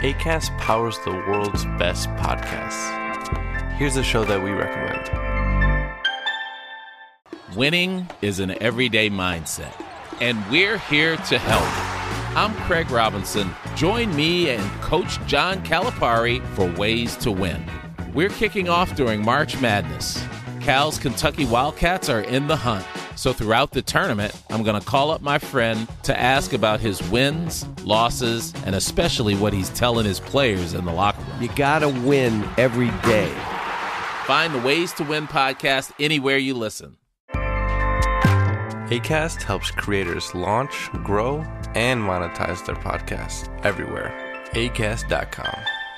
Acast powers the world's best podcasts. Here's a show that we recommend. Winning is an everyday mindset, and we're here to help. I'm Craig Robinson. Join me and Coach John Calipari for Ways to Win. We're kicking off during March Madness. Cal's Kentucky Wildcats are in the hunt. So throughout the tournament, I'm going to call up my friend to ask about his wins, losses, and especially what he's telling his players in the locker room. You got to win every day. Find the Ways to Win podcast anywhere you listen. Acast helps creators launch, grow, and monetize their podcasts everywhere. Acast.com.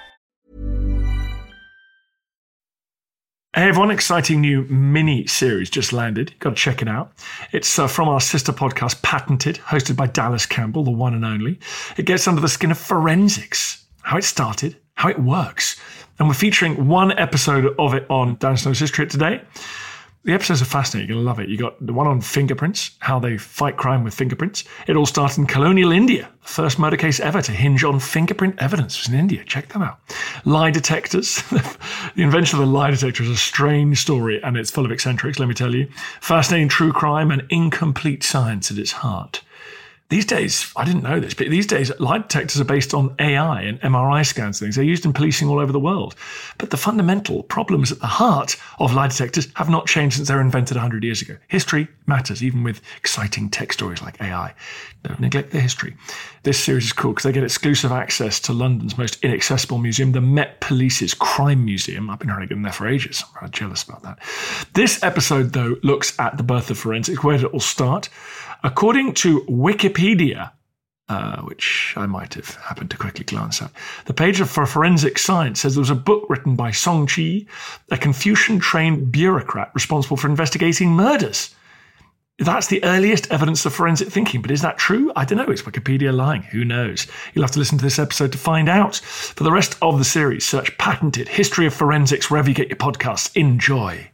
Hey everyone, exciting new mini-series just landed. You've got to check it out. It's from our sister podcast, Patented, hosted by Dallas Campbell, the one and only. It gets under the skin of forensics, how it started, how it works. And we're featuring one episode of it on Dan Snow's History today. The episodes are fascinating. You're going to love it. You got the one on fingerprints, how they fight crime with fingerprints. It all started in colonial India. The first murder case ever to hinge on fingerprint evidence was in India. Check them out. Lie detectors. The invention of the lie detector is a strange story, and it's full of eccentrics, let me tell you. Fascinating true crime and incomplete science at its heart. These days, I didn't know this, but these days, lie detectors are based on AI and MRI scans and things. They're used in policing all over the world. But the fundamental problems at the heart of lie detectors have not changed since they were invented 100 years ago. History matters, even with exciting tech stories like AI. Don't neglect the history. This series is cool because they get exclusive access to London's most inaccessible museum, the Met Police's Crime Museum. I've been trying to get in there for ages. I'm rather jealous about that. This episode, though, looks at the birth of forensics. Where did it all start? According to Wikipedia, which I might have happened to quickly glance at, the page for forensic science says there was a book written by Song Chi, a Confucian-trained bureaucrat responsible for investigating murders. That's the earliest evidence of forensic thinking, but is that true? I don't know. It's Wikipedia lying. Who knows? You'll have to listen to this episode to find out. For the rest of the series, search Patented History of Forensics wherever you get your podcasts. Enjoy.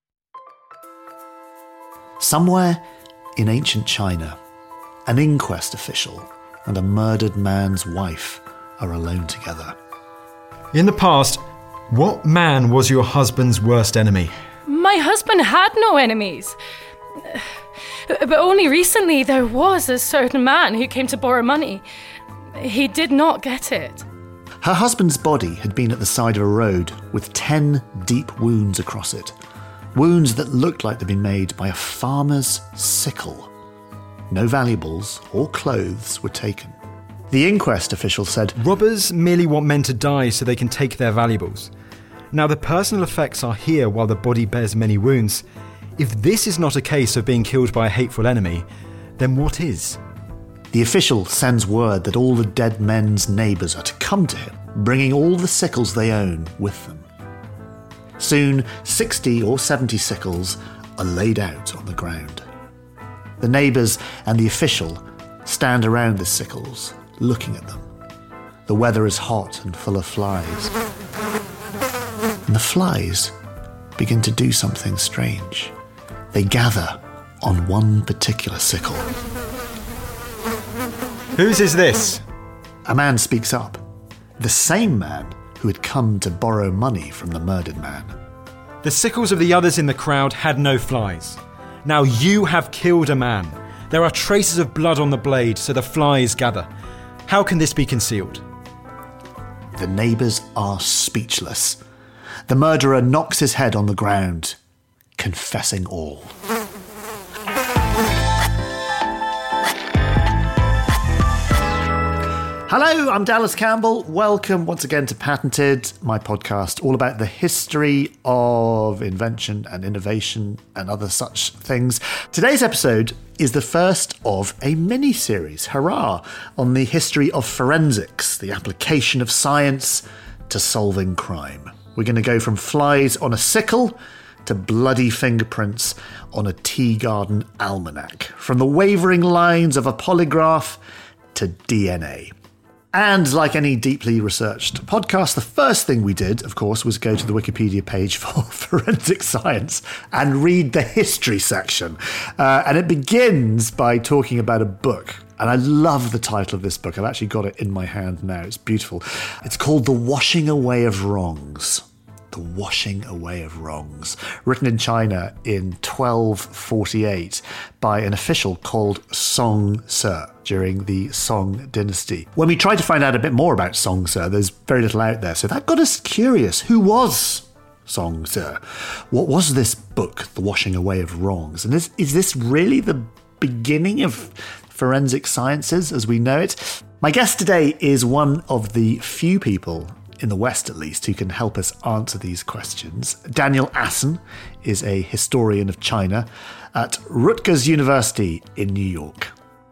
Somewhere in ancient China, an inquest official and a murdered man's wife are alone together. In the past, what man was your husband's worst enemy? My husband had no enemies. But only recently there was a certain man who came to borrow money. He did not get it. Her husband's body had been at the side of a road with 10 deep wounds across it. Wounds that looked like they'd been made by a farmer's sickle. No valuables or clothes were taken. The inquest official said, "Robbers merely want men to die so they can take their valuables. Now the personal effects are here while the body bears many wounds. If this is not a case of being killed by a hateful enemy, then what is?" The official sends word that all the dead men's neighbours are to come to him, bringing all the sickles they own with them. Soon, 60 or 70 sickles are laid out on the ground. The neighbours and the official stand around the sickles, looking at them. The weather is hot and full of flies. And the flies begin to do something strange. They gather on one particular sickle. "Whose is this?" A man speaks up. The same man who had come to borrow money from the murdered man. "The sickles of the others in the crowd had no flies. Now you have killed a man. There are traces of blood on the blade, so the flies gather. How can this be concealed?" The neighbours are speechless. The murderer knocks his head on the ground, confessing all. Hello, I'm Dallas Campbell. Welcome once again to Patented, my podcast all about the history of invention and innovation and other such things. Today's episode is the first of a mini-series, hurrah, on the history of forensics, the application of science to solving crime. We're going to go from flies on a sickle to bloody fingerprints on a tea garden almanac, from the wavering lines of a polygraph to DNA. And like any deeply researched podcast, the first thing we did, of course, was go to the Wikipedia page for forensic science and read the history section. And it begins by talking about a book. And I love the title of this book. I've actually got it in my hand now. It's beautiful. It's called The Washing Away of Wrongs. The Washing Away of Wrongs. Written in China in 1248 by an official called Song Ce during the Song dynasty. When we tried to find out a bit more about Song Ce, there's very little out there. So that got us curious. Who was Song Ce? What was this book, The Washing Away of Wrongs? And is this really the beginning of forensic sciences as we know it? My guest today is one of the few people, in the West at least, who can help us answer these questions. Daniel Assen is a historian of China at Rutgers University in New York.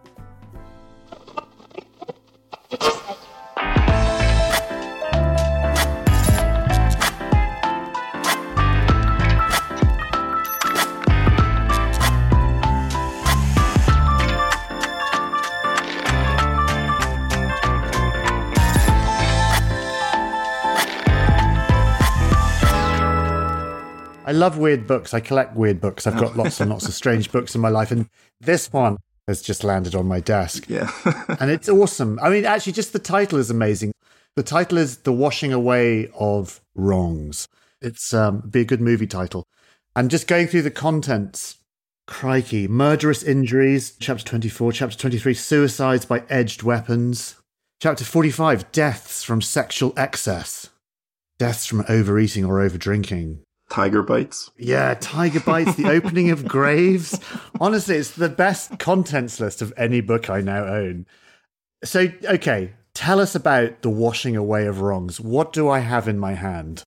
I love weird books. I collect weird books. I've got lots and lots of strange books in my life. And this one has just landed on my desk. Yeah. And it's awesome. I mean, actually, just the title is amazing. The title is The Washing Away of Wrongs. It's be a good movie title. And just going through the contents, crikey. Murderous injuries, chapter 24. Chapter 23, suicides by edged weapons. Chapter 45, deaths from sexual excess. Deaths from overeating or overdrinking. Tiger bites. Yeah, tiger bites, the opening of graves. Honestly, it's the best contents list of any book I now own. So, okay, tell us about The Washing Away of Wrongs. What do I have in my hand?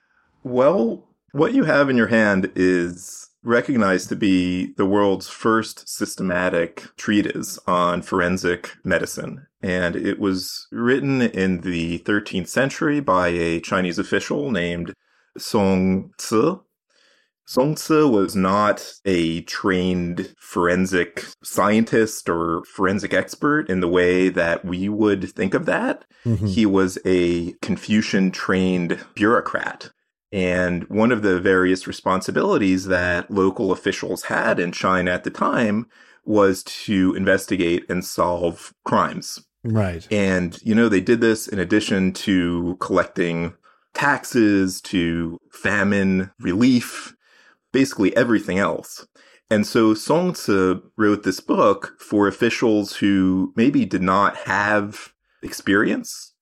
Well, what you have in your hand is recognized to be the world's first systematic treatise on forensic medicine. And it was written in the 13th century by a Chinese official named Song Ce. Song Ce was not a trained forensic scientist or forensic expert in the way that we would think of that. Mm-hmm. He was a Confucian-trained bureaucrat. And one of the various responsibilities that local officials had in China at the time was to investigate and solve crimes. Right. And, they did this in addition to collecting taxes, to famine relief, basically everything else. And so Song Ce wrote this book for officials who maybe did not have experience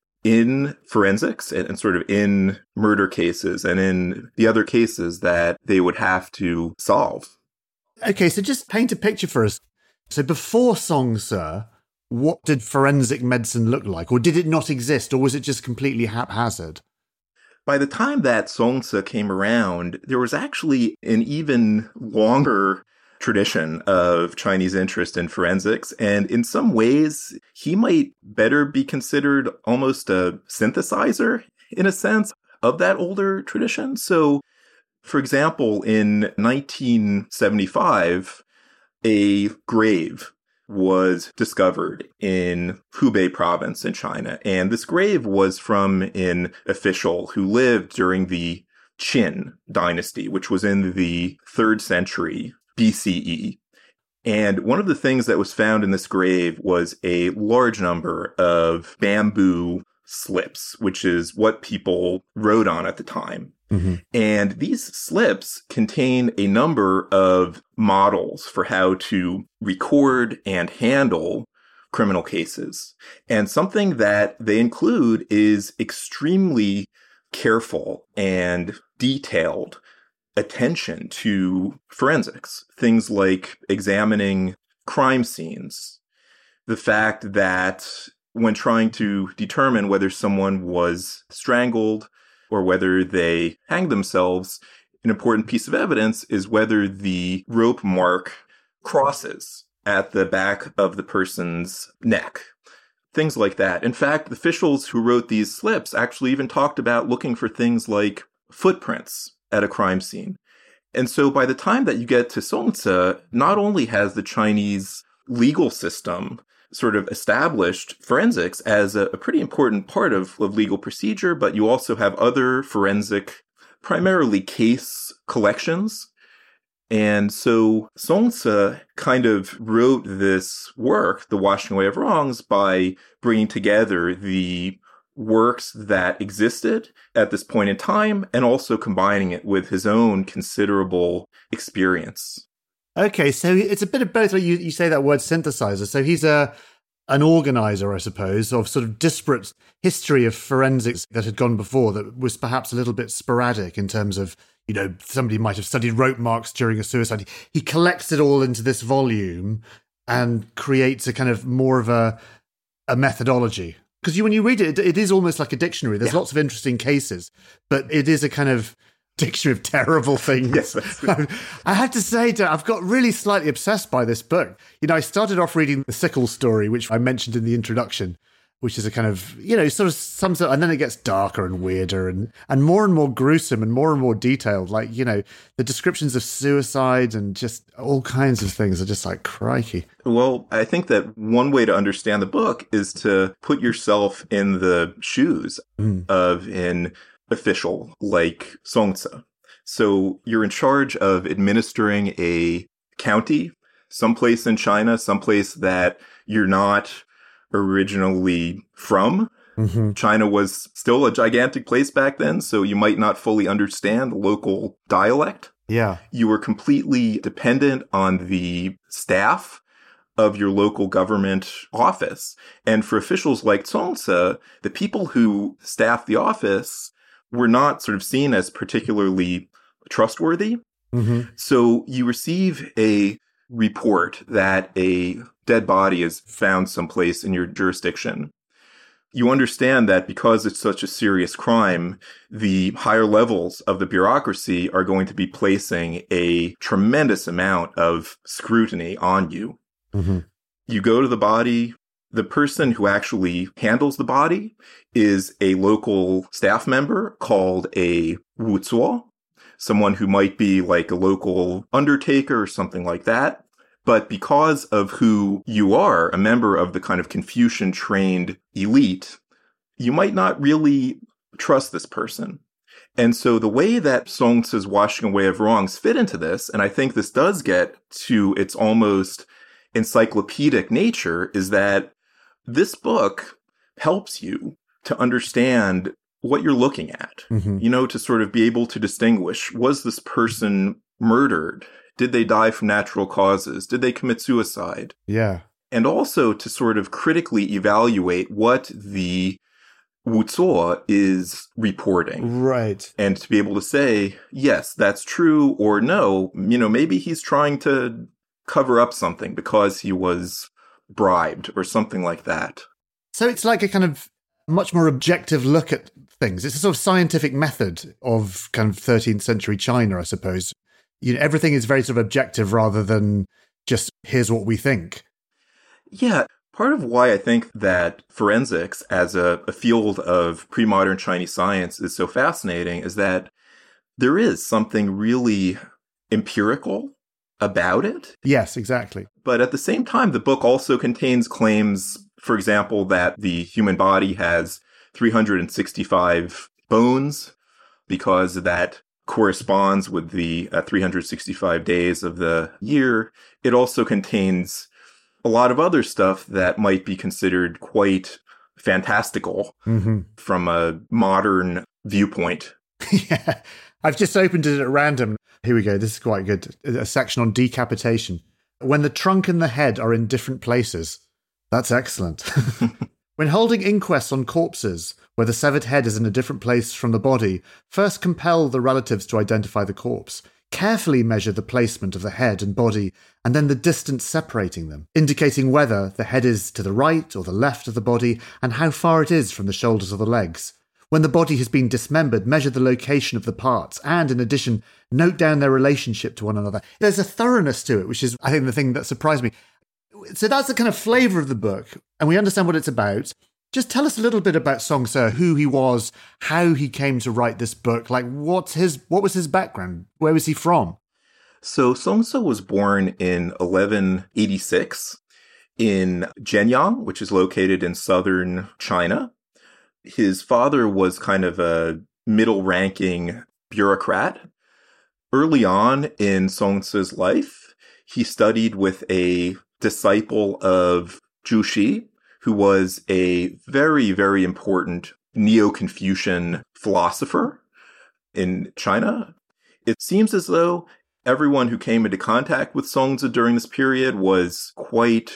in forensics and sort of in murder cases and in the other cases that they would have to solve. Okay, so just paint a picture for us. So before Song Ce, what did forensic medicine look like? Or did it not exist? Or was it just completely haphazard? By the time that Song Ce came around, there was actually an even longer tradition of Chinese interest in forensics. And in some ways, he might better be considered almost a synthesizer, in a sense, of that older tradition. So, for example, in 1975, a grave was discovered in Hubei province in China. And this grave was from an official who lived during the Qin dynasty, which was in the 3rd century BCE. And one of the things that was found in this grave was a large number of bamboo slips, which is what people wrote on at the time. Mm-hmm. And these slips contain a number of models for how to record and handle criminal cases. And something that they include is extremely careful and detailed attention to forensics. Things like examining crime scenes, the fact that when trying to determine whether someone was strangled or whether they hanged themselves, an important piece of evidence is whether the rope mark crosses at the back of the person's neck. Things like that. In fact, the officials who wrote these slips actually even talked about looking for things like footprints at a crime scene. And so by the time that you get to Song Ce, not only has the Chinese legal system sort of established forensics as a pretty important part of legal procedure, but you also have other forensic, primarily case collections And so Songtse kind of wrote this work, The Washing Away of Wrongs, by bringing together the works that existed at this point in time and also combining it with his own considerable experience. Okay, so it's a bit of both. You say that word synthesizer. So he's an organizer, I suppose, of sort of disparate history of forensics that had gone before that was perhaps a little bit sporadic in terms of, somebody might have studied rope marks during a suicide. He collects it all into this volume and creates a kind of more of a methodology. Because when you read it, it is almost like a dictionary. There's lots of interesting cases, but it is a kind of dictionary of terrible things. Yes, I have to say, I've got really slightly obsessed by this book. I started off reading The Sickle Story, which I mentioned in the introduction, which is a kind of, sort of sums up, and then it gets darker and weirder and more gruesome and more detailed. Like, the descriptions of suicide and just all kinds of things are just like, crikey. Well, I think that one way to understand the book is to put yourself in the shoes of an official like Songtse. So you're in charge of administering a county, someplace in China, someplace that you're not originally from. Mm-hmm. China was still a gigantic place back then, so you might not fully understand the local dialect. Yeah. You were completely dependent on the staff of your local government office. And for officials like Songtse, the people who staffed the office were not sort of seen as particularly trustworthy. Mm-hmm. So you receive a report that a dead body is found someplace in your jurisdiction. You understand that because it's such a serious crime, the higher levels of the bureaucracy are going to be placing a tremendous amount of scrutiny on you. Mm-hmm. You go to the body. The person who actually handles the body is a local staff member called a wuzuo, someone who might be like a local undertaker or something like that. But because of who you are, a member of the kind of Confucian-trained elite, you might not really trust this person. And so the way that Songtse's Washing Away of Wrongs fit into this, and I think this does get to its almost encyclopedic nature, is that this book helps you to understand what you're looking at, to sort of be able to distinguish, was this person murdered? Did they die from natural causes? Did they commit suicide? Yeah. And also to sort of critically evaluate what the wuzuo is reporting. Right. And to be able to say, yes, that's true, or no, maybe he's trying to cover up something because he was bribed or something like that. So it's like a kind of much more objective look at things. It's a sort of scientific method of kind of 13th century China, I suppose. Everything is very sort of objective rather than just here's what we think. Yeah. Part of why I think that forensics as a field of pre-modern Chinese science is so fascinating is that there is something really empirical about it. Yes, exactly. But at the same time, the book also contains claims, for example, that the human body has 365 bones because that corresponds with the 365 days of the year. It also contains a lot of other stuff that might be considered quite fantastical from a modern viewpoint. Yeah, I've just opened it at random. Here we go. This is quite good. A section on decapitation. When the trunk and the head are in different places. That's excellent. When holding inquests on corpses, where the severed head is in a different place from the body, first compel the relatives to identify the corpse. Carefully measure the placement of the head and body, and then the distance separating them, indicating whether the head is to the right or the left of the body, and how far it is from the shoulders or the legs. When the body has been dismembered, measure the location of the parts, and in addition, note down their relationship to one another. There's a thoroughness to it, which is, I think, the thing that surprised me. So that's the kind of flavour of the book, and we understand what it's about. Just tell us a little bit about Songtse, who he was, how he came to write this book. Like, what was his background? Where was he from? So Songtse was born in 1186 in Zhenyang, which is located in southern China. His father was kind of a middle-ranking bureaucrat. early on in Songtse's life, he studied with a disciple of Zhu Xi, who was a very, very important Neo-Confucian philosopher in China. It seems as though everyone who came into contact with Songtse during this period was quite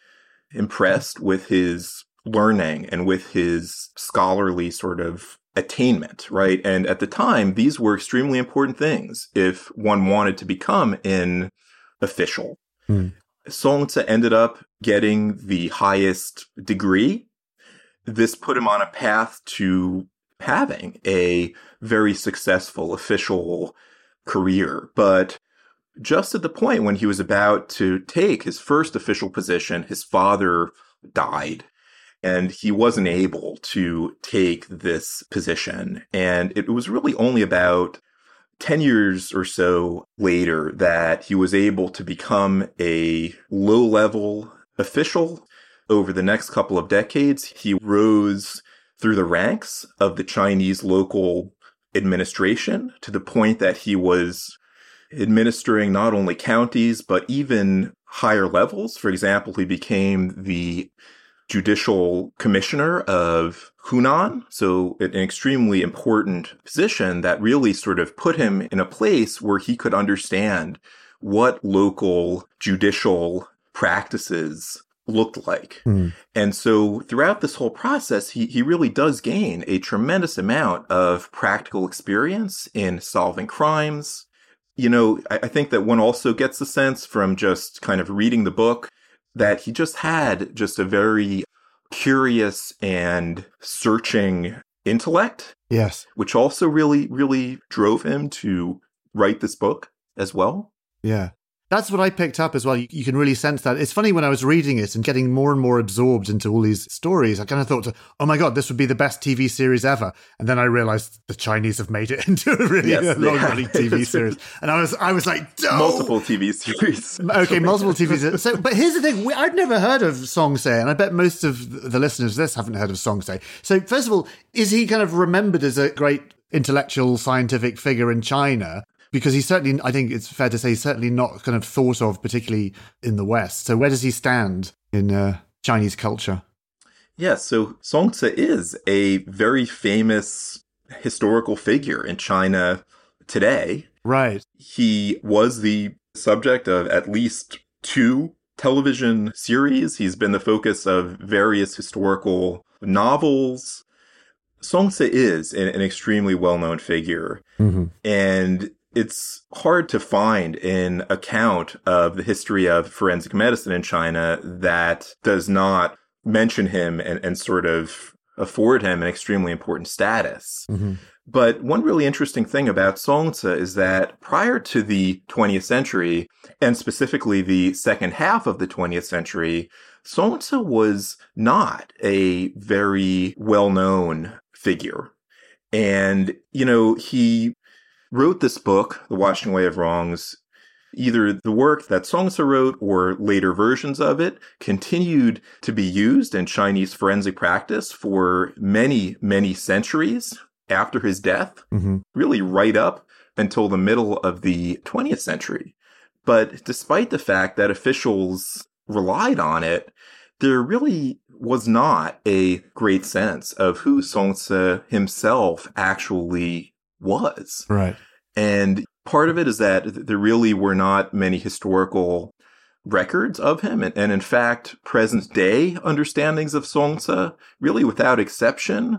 impressed with his learning and with his scholarly sort of attainment, right? And at the time, these were extremely important things if one wanted to become an official. Songtse ended up getting the highest degree. This put him on a path to having a very successful official career. But just at the point when he was about to take his first official position, his father died. And he wasn't able to take this position. And it was really only about 10 years or so later that he was able to become a low-level official. Over the next couple of decades, he rose through the ranks of the Chinese local administration to the point that he was administering not only counties, but even higher levels. For example, he became the judicial commissioner of Hunan, so an extremely important position that really sort of put him in a place where he could understand what local judicial practices looked like. And so throughout this whole process, he really does gain a tremendous amount of practical experience in solving crimes. You know, I think that one also gets the sense from just kind of reading the book that he just had just a very curious and searching intellect. Yes. Which also really, really drove him to write this book as well. Yeah. That's what I picked up as well. You can really sense that. It's funny, when I was reading it and getting more and more absorbed into all these stories, I kind of thought, oh my God, this would be the best TV series ever. And then I realized the Chinese have made it into a really long-running TV series. And I was like, oh! Multiple TV series. Okay, multiple TV series. So, but here's the thing. I'd never heard of Songtse, and I bet most of the listeners of this haven't heard of Songtse. So first of all, is he kind of remembered as a great intellectual, scientific figure in China? Because he's certainly, I think it's fair to say, he's certainly not kind of thought of particularly in the West. So where does he stand in Chinese culture? Yeah, so Songtse is a very famous historical figure in China today. Right. He was the subject of at least 2 television series. He's been the focus of various historical novels. Songtse is an extremely well-known figure. And it's hard to find an account of the history of forensic medicine in China that does not mention him and sort of afford him an extremely important status. But one really interesting thing about Songtse is that prior to the 20th century, and specifically the second half of the 20th century, Songtse was not a very well-known figure. And, you know, he wrote this book, The Washing Away of Wrongs. Either the work that Songtse wrote or later versions of it continued to be used in Chinese forensic practice for many, many centuries after his death, really right up until the middle of the 20th century. But despite the fact that officials relied on it, there really was not a great sense of who Songtse himself actually was. Right. And part of it is that there really were not many historical records of him. And in fact, present day understandings of Songtse, really without exception,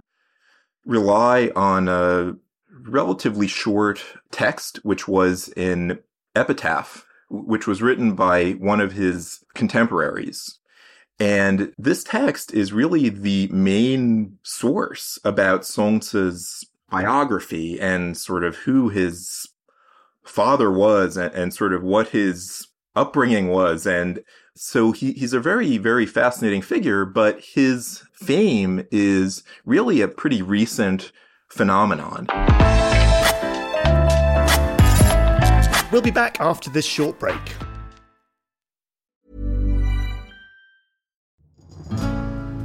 rely on a relatively short text, which was an epitaph, which was written by one of his contemporaries. And this text is really the main source about Songtse's biography and sort of who his father was and sort of what his upbringing was. And so he's a very, very fascinating figure, but his fame is really a pretty recent phenomenon. We'll be back after this short break.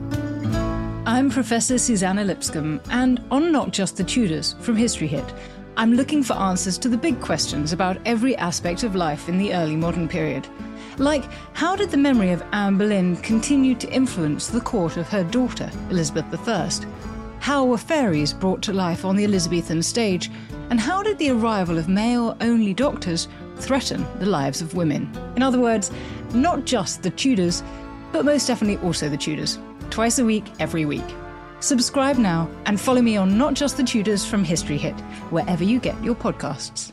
I'm Professor Susanna Lipscomb, and on Not Just the Tudors from History Hit, I'm looking for answers to the big questions about every aspect of life in the early modern period. Like, how did the memory of Anne Boleyn continue to influence the court of her daughter, Elizabeth I? How were fairies brought to life on the Elizabethan stage? And how did the arrival of male-only doctors threaten the lives of women? In other words, not just the Tudors, but most definitely also the Tudors. Twice a week, every week. Subscribe now and follow me on Not Just the Tudors from History Hit, wherever you get your podcasts.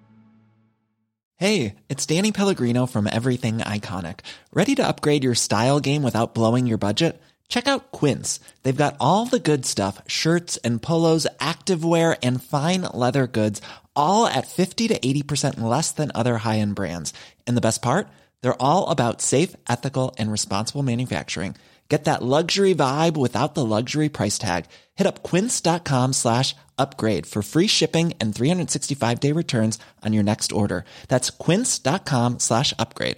Hey, it's Danny Pellegrino from Everything Iconic. Ready to upgrade your style game without blowing your budget? Check out Quince. They've got all the good stuff, shirts and polos, activewear, and fine leather goods, all at 50 to 80% less than other high-end brands. And the best part? They're all about safe, ethical, and responsible manufacturing. Get that luxury vibe without the luxury price tag. Hit up quince.com/upgrade for free shipping and 365-day returns on your next order. That's quince.com/upgrade.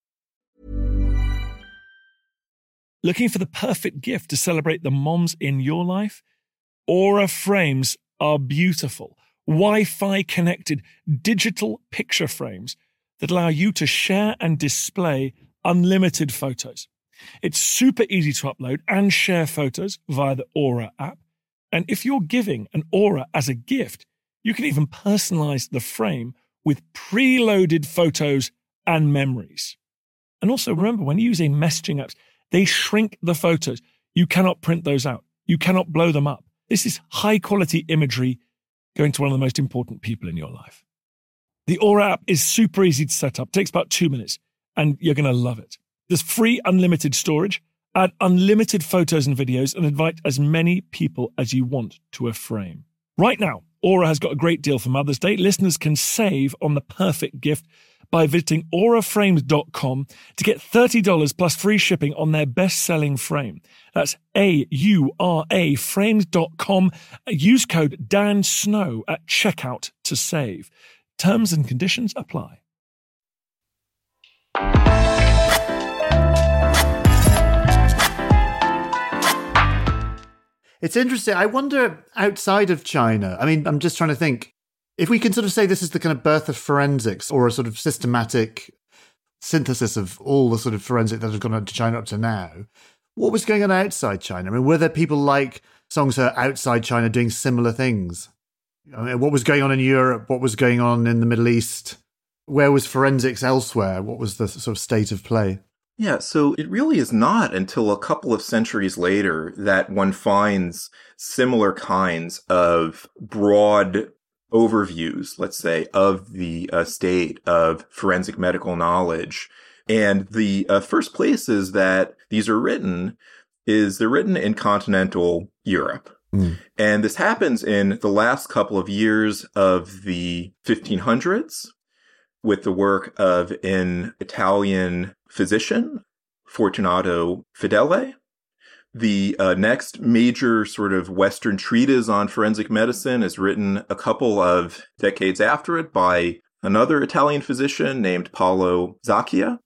Looking for the perfect gift to celebrate the moms in your life? Aura frames are beautiful, Wi-Fi connected digital picture frames that allow you to share and display unlimited photos. It's super easy to upload and share photos via the Aura app. And if you're giving an Aura as a gift, you can even personalize the frame with preloaded photos and memories. And also remember, when you're using messaging apps, they shrink the photos. You cannot print those out. You cannot blow them up. This is high quality imagery going to one of the most important people in your life. The Aura app is super easy to set up. It takes about 2 minutes and you're going to love it. There's free unlimited storage, add unlimited photos and videos, and invite as many people as you want to a frame. Right now, Aura has got a great deal for Mother's Day. Listeners can save on the perfect gift by visiting auraframes.com to get $30 plus free shipping on their best-selling frame. That's AURA frames.com. Use code DANSNOW at checkout to save. Terms and conditions apply. It's interesting. I wonder, outside of China, I mean, I'm just trying to think, if we can sort of say this is the kind of birth of forensics or a sort of systematic synthesis of all the sort of forensic that has gone on to China up to now, what was going on outside China? I mean, were there people like Song Ce outside China doing similar things? I mean, what was going on in Europe? What was going on in the Middle East? Where was forensics elsewhere? What was the sort of state of play? Yeah, so it really is not until a couple of centuries later that one finds similar kinds of broad overviews, let's say, of the state of forensic medical knowledge. And the first places that these are written is they're written in continental Europe. And this happens in the last couple of years of the 1500s with the work of an Italian physician, Fortunato Fedele. The next major sort of Western treatise on forensic medicine is written a couple of decades after it by another Italian physician named Paolo Zacchia.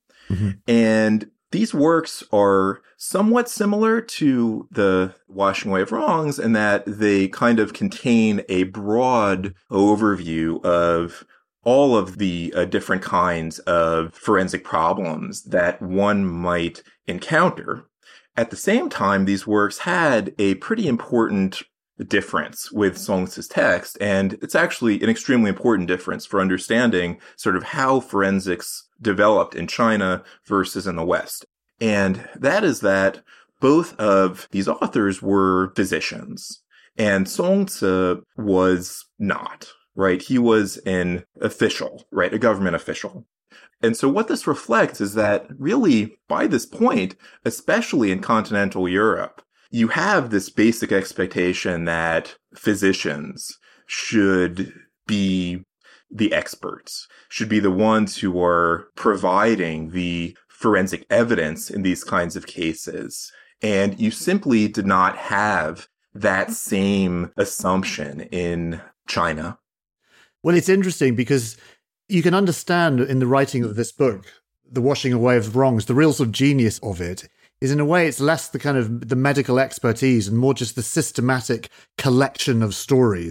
And these works are somewhat similar to the Washing Away of Wrongs in that they kind of contain a broad overview of all of the different kinds of forensic problems that one might encounter. At the same time, these works had a pretty important difference with Song Ce's text, and it's actually an extremely important difference for understanding sort of how forensics developed in China versus in the West. And that is that both of these authors were physicians, and Song Ce was not. Right? He was an official, right? A government official. And so what this reflects is that really by this point, especially in continental Europe, you have this basic expectation that physicians should be the experts, should be the ones who are providing the forensic evidence in these kinds of cases. And you simply did not have that same assumption in China. Well, it's interesting because you can understand in the writing of this book, The Washing Away of Wrongs, the real sort of genius of it is in a way it's less the kind of the medical expertise and more just the systematic collection of stories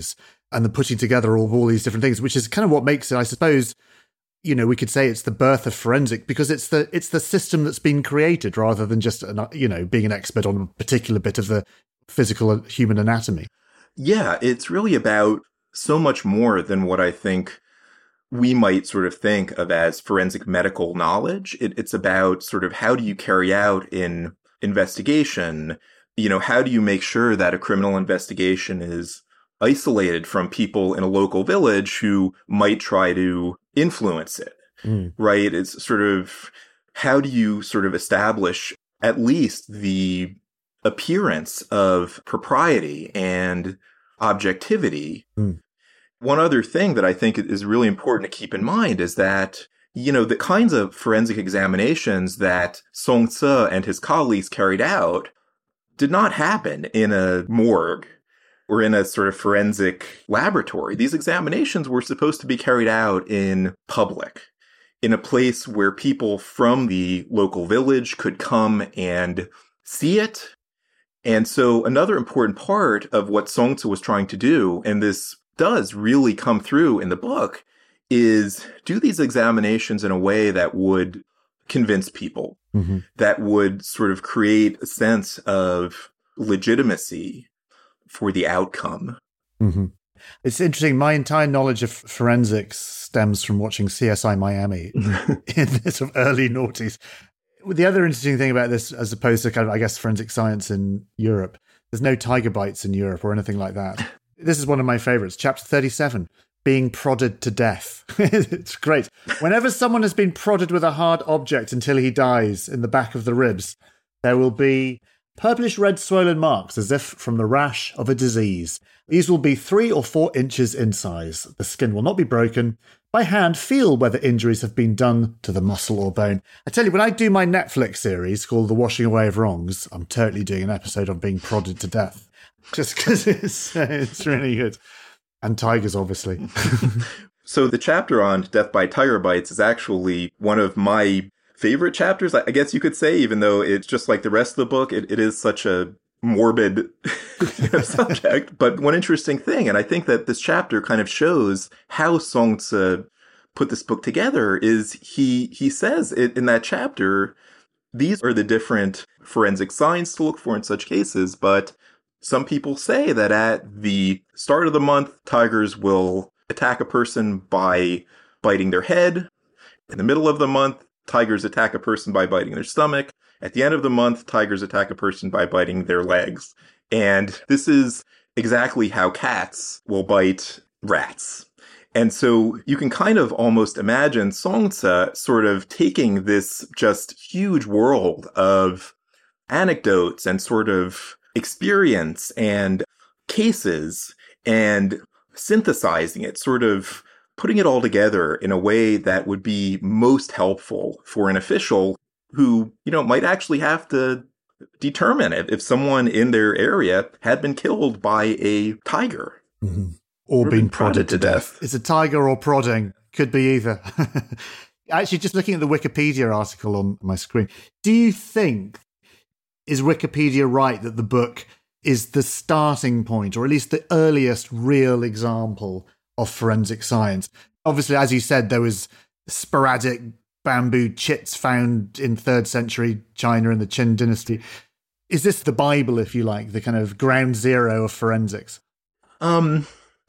and the putting together of all these different things, which is kind of what makes it, I suppose, we could say it's the birth of forensic, because it's the system that's been created rather than just, being an expert on a particular bit of the physical human anatomy. Yeah, it's really about so much more than what I think we might sort of think of as forensic medical knowledge. It's about sort of how do you carry out an investigation? How do you make sure that a criminal investigation is isolated from people in a local village who might try to influence it, right? It's sort of, how do you sort of establish at least the appearance of propriety and objectivity? One other thing that I think is really important to keep in mind is that, the kinds of forensic examinations that Song Tzu and his colleagues carried out did not happen in a morgue or in a sort of forensic laboratory. These examinations were supposed to be carried out in public, in a place where people from the local village could come and see it. And so another important part of what Song Tzu was trying to do, and this does really come through in the book, is do these examinations in a way that would convince people, that would sort of create a sense of legitimacy for the outcome. It's interesting. My entire knowledge of forensics stems from watching CSI Miami in the sort of early noughties. The other interesting thing about this, as opposed to kind of, I guess, forensic science in Europe, there's no tiger bites in Europe or anything like that. This is one of my favorites. Chapter 37, being prodded to death. It's great. Whenever someone has been prodded with a hard object until he dies in the back of the ribs, there will be purplish red swollen marks as if from the rash of a disease. These will be 3 or 4 inches in size. The skin will not be broken. By hand, feel whether injuries have been done to the muscle or bone. I tell you, when I do my Netflix series called The Washing Away of Wrongs, I'm totally doing an episode on being prodded to death. Just because it's really good. And tigers, obviously. So the chapter on death by tiger bites is actually one of my favorite chapters, I guess you could say, even though it's just like the rest of the book. It is such a morbid subject. But one interesting thing, and I think that this chapter kind of shows how Song Tzu put this book together, is he says in that chapter, these are the different forensic signs to look for in such cases. But some people say that at the start of the month, tigers will attack a person by biting their head. In the middle of the month, tigers attack a person by biting their stomach. At the end of the month, tigers attack a person by biting their legs. And this is exactly how cats will bite rats. And so you can kind of almost imagine Song Tzu sort of taking this just huge world of anecdotes and sort of experience and cases and synthesizing it, sort of putting it all together in a way that would be most helpful for an official who, might actually have to determine if someone in their area had been killed by a tiger. Or been prodded to death. It's a tiger or prodding. Could be either. Actually, just looking at the Wikipedia article on my screen, do you think, is Wikipedia right that the book is the starting point, or at least the earliest real example of forensic science? Obviously, as you said, there was sporadic bamboo chits found in 3rd century China in the Qin dynasty. Is this the Bible, if you like, the kind of ground zero of forensics? I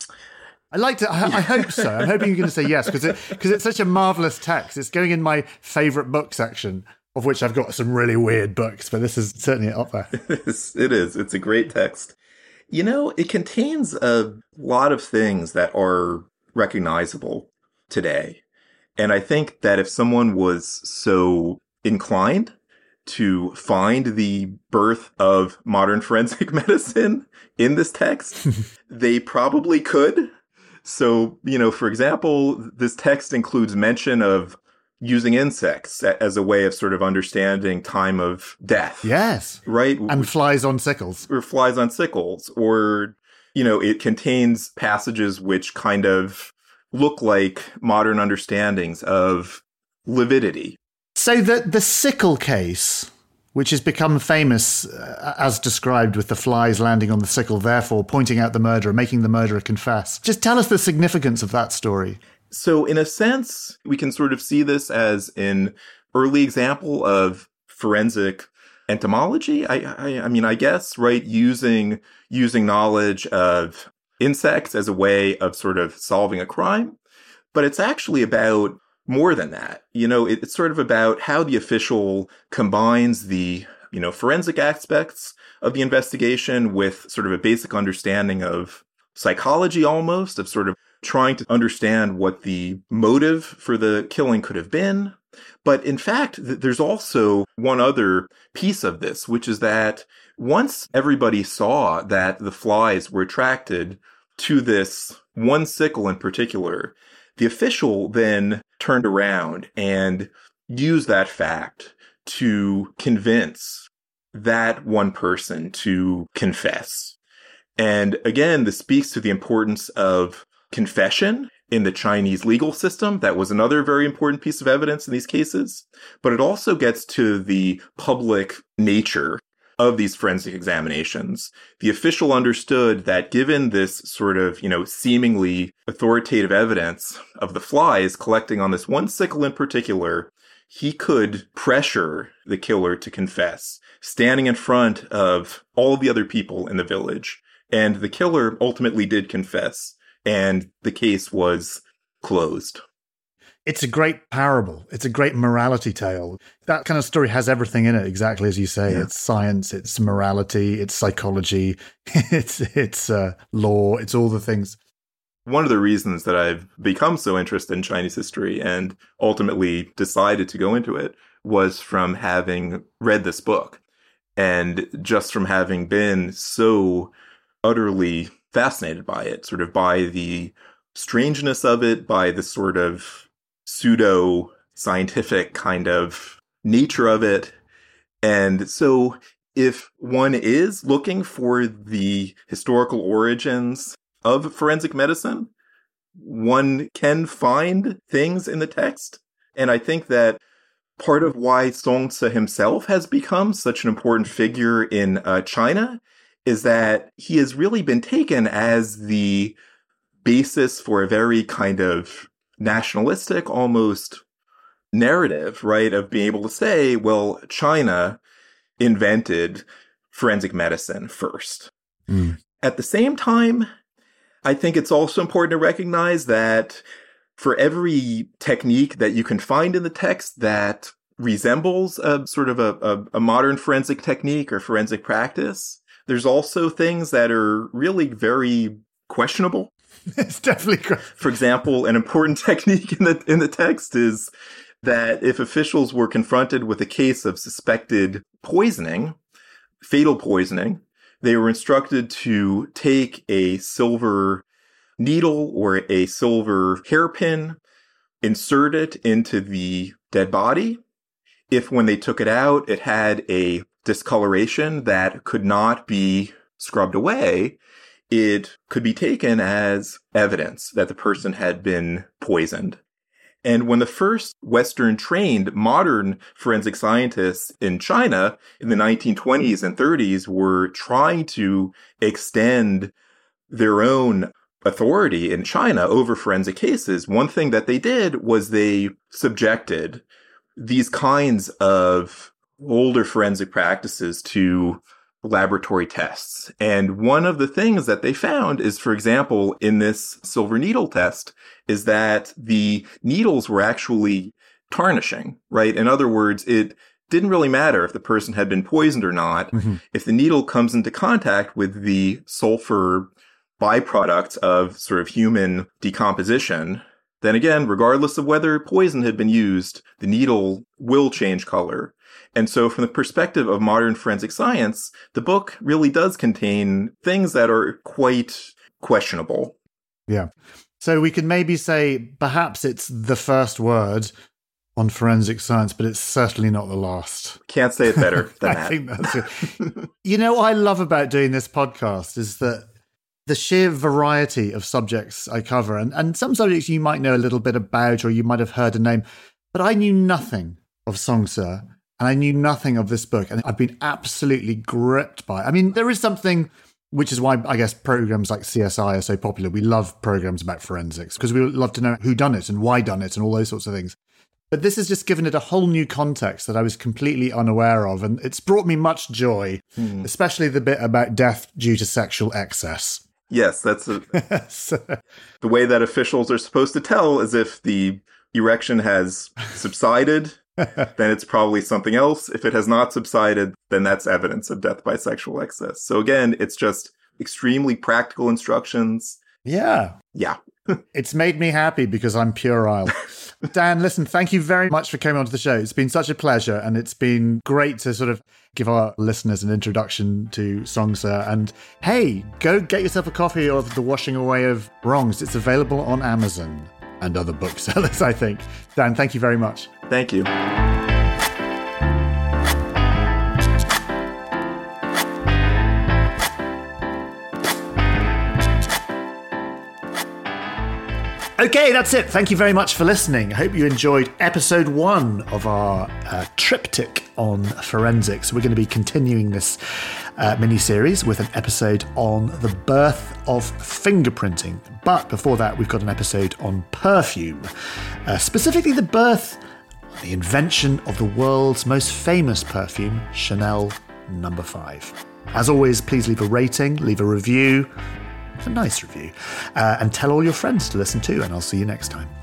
hope so. I'm hoping you're going to say yes, because it's such a marvelous text. It's going in my favorite book section, of which I've got some really weird books, but this is certainly up there. It is. It's a great text. It contains a lot of things that are recognizable today. And I think that if someone was so inclined to find the birth of modern forensic medicine in this text, they probably could. So, for example, this text includes mention of using insects as a way of sort of understanding time of death. Yes. Right? And flies on sickles. Or flies on sickles. Or, it contains passages which kind of look like modern understandings of lividity. So the sickle case, which has become famous as described with the flies landing on the sickle, therefore pointing out the murderer, making the murderer confess. Just tell us the significance of that story. So in a sense, we can sort of see this as an early example of forensic entomology. I mean, I guess, right? Using knowledge of insects as a way of sort of solving a crime. But it's actually about more than that. It's sort of about how the official combines the, forensic aspects of the investigation with sort of a basic understanding of psychology almost, of sort of trying to understand what the motive for the killing could have been. But in fact, there's also one other piece of this, which is that once everybody saw that the flies were attracted to this one sickle in particular, the official then turned around and used that fact to convince that one person to confess. And again, this speaks to the importance of confession in the Chinese legal system. That was another very important piece of evidence in these cases. But it also gets to the public nature of these forensic examinations. The official understood that given this sort of, seemingly authoritative evidence of the flies collecting on this one sickle in particular, he could pressure the killer to confess, standing in front of all of the other people in the village. And the killer ultimately did confess, and the case was closed. It's a great parable. It's a great morality tale. That kind of story has everything in it, exactly as you say. Yeah. It's science, it's morality, it's psychology, it's law, it's all the things. One of the reasons that I've become so interested in Chinese history and ultimately decided to go into it was from having read this book, and just from having been so utterly fascinated by it, sort of by the strangeness of it, by the sort of pseudo-scientific kind of nature of it. And so if one is looking for the historical origins of forensic medicine, one can find things in the text. And I think that part of why Zongzi himself has become such an important figure in China is that he has really been taken as the basis for a very kind of nationalistic, almost narrative, right, of being able to say, well, China invented forensic medicine first. At the same time, I think it's also important to recognize that for every technique that you can find in the text that resembles a sort of a modern forensic technique or forensic practice, there's also things that are really very questionable. It's definitely. For example, an important technique in the text is that if officials were confronted with a case of suspected poisoning, fatal poisoning, they were instructed to take a silver needle or a silver hairpin, insert it into the dead body. If when they took it out, it had a discoloration that could not be scrubbed away, it could be taken as evidence that the person had been poisoned. And when the first Western-trained modern forensic scientists in China in the 1920s and 30s were trying to extend their own authority in China over forensic cases, one thing that they did was they subjected these kinds of older forensic practices to laboratory tests. And one of the things that they found is, for example, in this silver needle test, is that the needles were actually tarnishing, right? In other words, it didn't really matter if the person had been poisoned or not. Mm-hmm. If the needle comes into contact with the sulfur byproduct of sort of human decomposition, then again, regardless of whether poison had been used, the needle will change color. And so from the perspective of modern forensic science, the book really does contain things that are quite questionable. Yeah. So we could maybe say perhaps it's the first word on forensic science, but it's certainly not the last. Can't say it better than I that. think that's it. You know what I love about doing this podcast is that the sheer variety of subjects I cover, and some subjects you might know a little bit about or you might have heard a name, but I knew nothing of Zongzi. and I knew nothing of this book, and I've been absolutely gripped by it. I mean, there is something, which is why I guess programs like CSI are so popular. We love programs about forensics because we love to know who done it and why done it and all those sorts of things. But this has just given it a whole new context that I was completely unaware of, and it's brought me much joy, especially the bit about death due to sexual excess. Yes, that's the way that officials are supposed to tell is if the erection has subsided, then it's probably something else. If it has not subsided, then that's evidence of death by sexual excess. So again, it's just extremely practical instructions. Yeah. Yeah. It's made me happy because I'm puerile. Dan, listen, thank you very much for coming onto the show. It's been such a pleasure, and it's been great to sort of give our listeners an introduction to Songtse. And hey, go get yourself a copy of The Washing Away of Wrongs. It's available on Amazon and other booksellers, I think. Dan, thank you very much. Thank you. Okay, that's it. Thank you very much for listening. I hope you enjoyed episode 1 of our triptych on forensics. We're going to be continuing this mini-series with an episode on the birth of fingerprinting. But before that, we've got an episode on perfume, specifically the birth, the invention of the world's most famous perfume, Chanel No. 5. As always, please leave a rating, leave a review, a nice review, and tell all your friends to listen too, and I'll see you next time.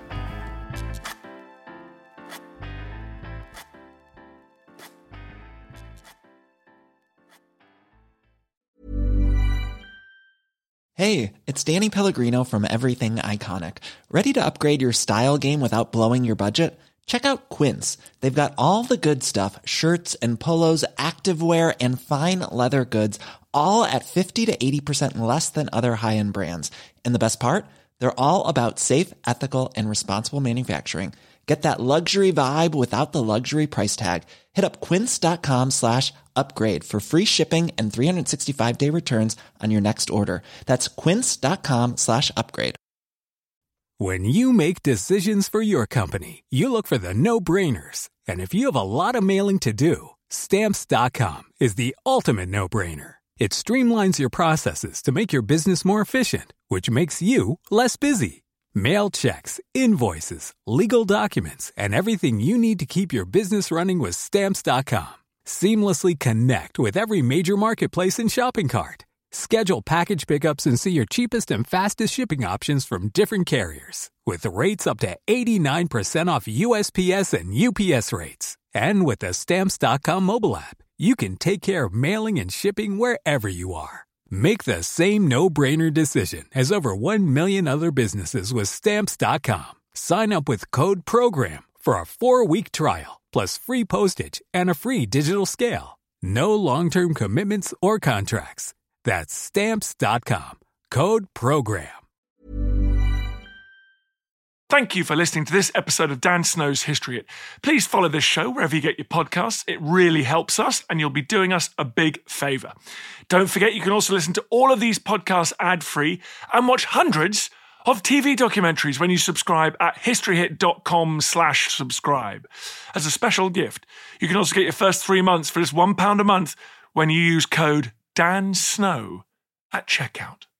Hey, it's Danny Pellegrino from Everything Iconic. Ready to upgrade your style game without blowing your budget? Check out Quince. They've got all the good stuff, shirts and polos, activewear, and fine leather goods, all at 50 to 80% less than other high-end brands. And the best part? They're all about safe, ethical, and responsible manufacturing. Get that luxury vibe without the luxury price tag. Hit up quince.com/upgrade for free shipping and 365-day returns on your next order. That's quince.com/upgrade. When you make decisions for your company, you look for the no-brainers. And if you have a lot of mailing to do, Stamps.com is the ultimate no-brainer. It streamlines your processes to make your business more efficient, which makes you less busy. Mail checks, invoices, legal documents, and everything you need to keep your business running with Stamps.com. Seamlessly connect with every major marketplace and shopping cart. Schedule package pickups and see your cheapest and fastest shipping options from different carriers, with rates up to 89% off USPS and UPS rates. And with the Stamps.com mobile app, you can take care of mailing and shipping wherever you are. Make the same no-brainer decision as over 1 million other businesses with Stamps.com. Sign up with code PROGRAM for a 4-week trial, plus free postage and a free digital scale. No long-term commitments or contracts. That's Stamps.com. Code PROGRAM. Thank you for listening to this episode of Dan Snow's History Hit. Please follow this show wherever you get your podcasts. It really helps us, and you'll be doing us a big favour. Don't forget, you can also listen to all of these podcasts ad-free and watch hundreds of TV documentaries when you subscribe at historyhit.com/subscribe. As a special gift, you can also get your first 3 months for just £1 a month when you use code DANSNOW at checkout.